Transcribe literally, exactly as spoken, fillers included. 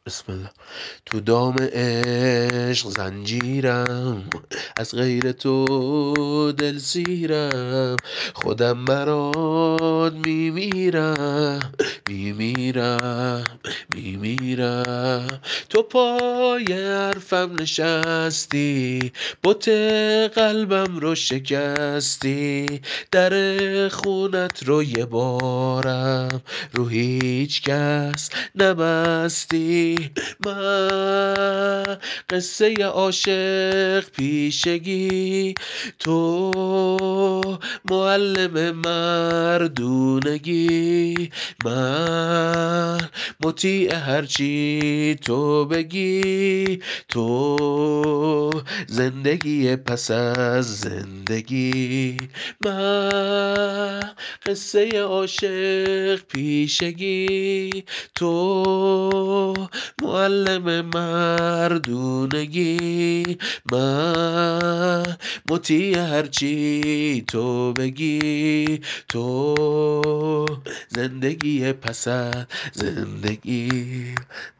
بسم الله. تو دام عشق زنجیرم، از غیر تو دل سیرم، خودم برات میمیرم میمیرم میمیرم. تو پای حرفم نشستی، بت قلبم رو شکستی، در خونت رو یه بارم رو هیچ کس نبستی. من قصه عاشق پیشگی، تو معلم مردونگی، من مطیع هرچی تو بگی، تو زندگی پس از زندگی. من قصه عاشق پیشگی، تو معلم مردونگی، من مطیع هرچی تو بگی، تو زندگی پس از زندگی.